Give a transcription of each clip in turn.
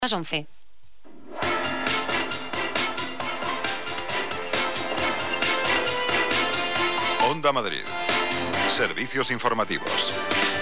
Las 11. Onda Madrid. Servicios informativos.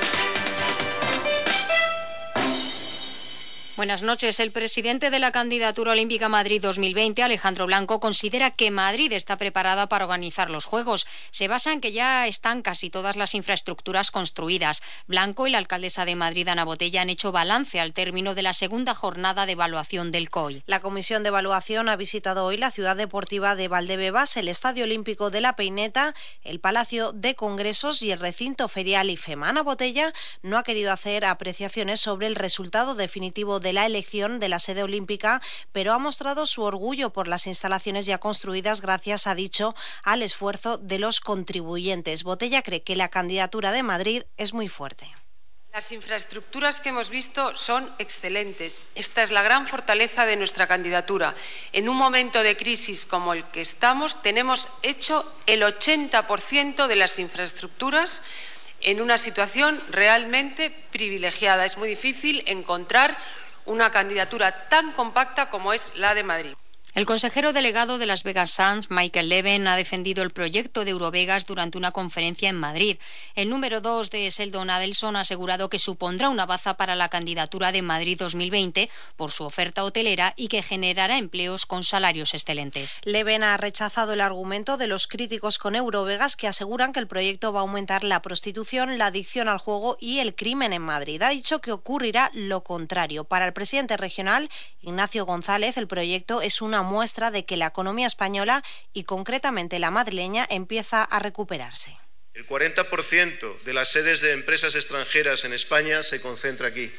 Buenas noches. El presidente de la candidatura olímpica Madrid 2020, Alejandro Blanco, considera que Madrid está preparada para organizar los Juegos. Se basa en que ya están casi todas las infraestructuras construidas. Blanco y la alcaldesa de Madrid, Ana Botella, han hecho balance al término de la segunda jornada de evaluación del COI. La comisión de evaluación ha visitado hoy la ciudad deportiva de Valdebebas, el Estadio Olímpico de la Peineta, el Palacio de Congresos y el recinto ferial IFEMA. Ana Botella no ha querido hacer apreciaciones sobre el resultado definitivo de la elección de la sede olímpica, pero ha mostrado su orgullo por las instalaciones ya construidas gracias, ha dicho, al esfuerzo de los contribuyentes. Botella cree que la candidatura de Madrid es muy fuerte. Las infraestructuras que hemos visto son excelentes. Esta es la gran fortaleza de nuestra candidatura. En un momento de crisis como el que estamos, tenemos hecho el 80% de las infraestructuras en una situación realmente privilegiada. Es muy difícil encontrar una candidatura tan compacta como es la de Madrid. El consejero delegado de Las Vegas Sands, Michael Leven, ha defendido el proyecto de Eurovegas durante una conferencia en Madrid. El número 2 de Sheldon Adelson ha asegurado que supondrá una baza para la candidatura de Madrid 2020 por su oferta hotelera y que generará empleos con salarios excelentes. Leven ha rechazado el argumento de los críticos con Eurovegas, que aseguran que el proyecto va a aumentar la prostitución, la adicción al juego y el crimen en Madrid. Ha dicho que ocurrirá lo contrario. Para el presidente regional, Ignacio González, el proyecto es una muestra de que la economía española y concretamente la madrileña empieza a recuperarse. El 40% de las sedes de empresas extranjeras en España se concentra aquí.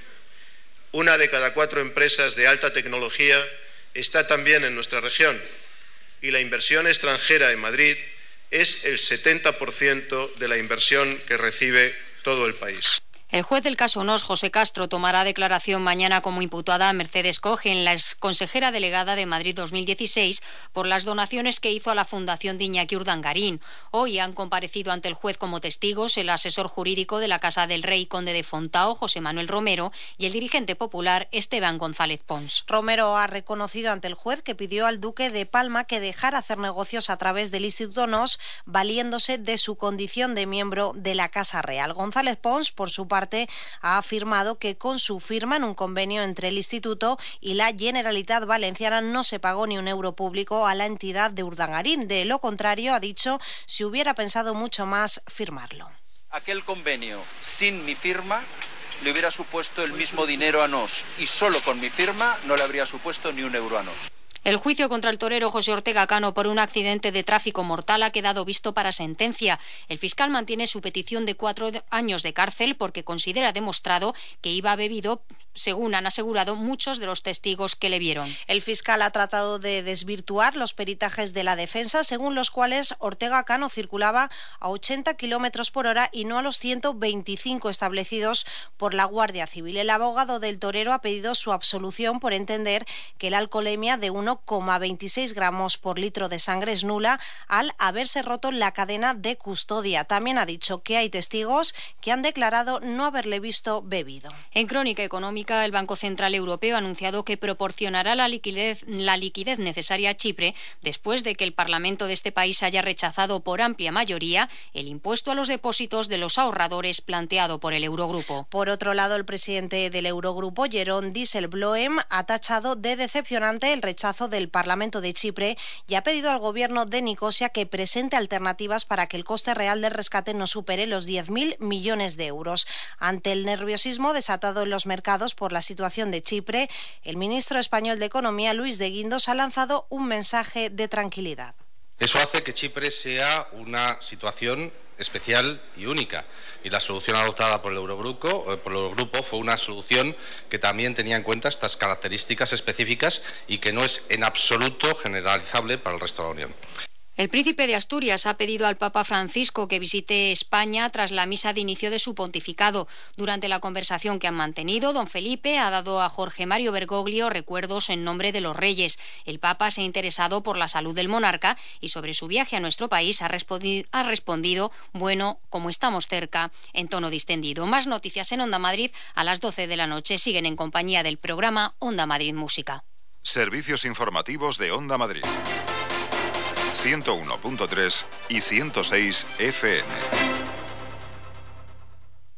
1 de cada 4 empresas de alta tecnología está también en nuestra región y la inversión extranjera en Madrid es el 70% de la inversión que recibe todo el país. El juez del caso Nos, José Castro, tomará declaración mañana como imputada a Mercedes Cogen, la exconsejera delegada de Madrid 2016, por las donaciones que hizo a la Fundación de Iñaki Urdangarín. Hoy han comparecido ante el juez como testigos el asesor jurídico de la Casa del Rey Conde de Fontao, José Manuel Romero, y el dirigente popular Esteban González Pons. Romero ha reconocido ante el juez que pidió al duque de Palma que dejara hacer negocios a través del Instituto Nos, valiéndose de su condición de miembro de la Casa Real. González Pons, por su parte, ha afirmado que con su firma en un convenio entre el Instituto y la Generalitat Valenciana no se pagó ni un euro público a la entidad de Urdangarín. De lo contrario, ha dicho, si hubiera pensado mucho más firmarlo. Aquel convenio sin mi firma le hubiera supuesto el mismo dinero a Nos y solo con mi firma no le habría supuesto ni un euro a Nos. El juicio contra el torero José Ortega Cano por un accidente de tráfico mortal ha quedado visto para sentencia. El fiscal mantiene su petición de 4 años de cárcel porque considera demostrado que iba bebido, según han asegurado muchos de los testigos que le vieron. El fiscal ha tratado de desvirtuar los peritajes de la defensa, según los cuales Ortega Cano circulaba a 80 kilómetros por hora y no a los 125 establecidos por la Guardia Civil. El abogado del torero ha pedido su absolución por entender que la alcoholemia de 1,26 gramos por litro de sangre es nula al haberse roto la cadena de custodia. También ha dicho que hay testigos que han declarado no haberle visto bebido. En crónica económica, el Banco Central Europeo ha anunciado que proporcionará la liquidez necesaria a Chipre después de que el Parlamento de este país haya rechazado por amplia mayoría el impuesto a los depósitos de los ahorradores planteado por el Eurogrupo. Por otro lado, el presidente del Eurogrupo, Jeroen Dijsselbloem, ha tachado de decepcionante el rechazo del Parlamento de Chipre y ha pedido al gobierno de Nicosia que presente alternativas para que el coste real del rescate no supere los 10.000 millones de euros. Ante el nerviosismo desatado en los mercados por la situación de Chipre, el ministro español de Economía, Luis de Guindos, ha lanzado un mensaje de tranquilidad. Eso hace que Chipre sea una situación especial y única. Y la solución adoptada por el Eurogrupo fue una solución que también tenía en cuenta estas características específicas y que no es en absoluto generalizable para el resto de la Unión. El príncipe de Asturias ha pedido al Papa Francisco que visite España tras la misa de inicio de su pontificado. Durante la conversación que han mantenido, don Felipe ha dado a Jorge Mario Bergoglio recuerdos en nombre de los reyes. El Papa se ha interesado por la salud del monarca y sobre su viaje a nuestro país ha respondido, bueno, como estamos cerca, en tono distendido. Más noticias en Onda Madrid a las 12 de la noche. Siguen en compañía del programa Onda Madrid Música. Servicios informativos de Onda Madrid. 101.3 y 106 FM.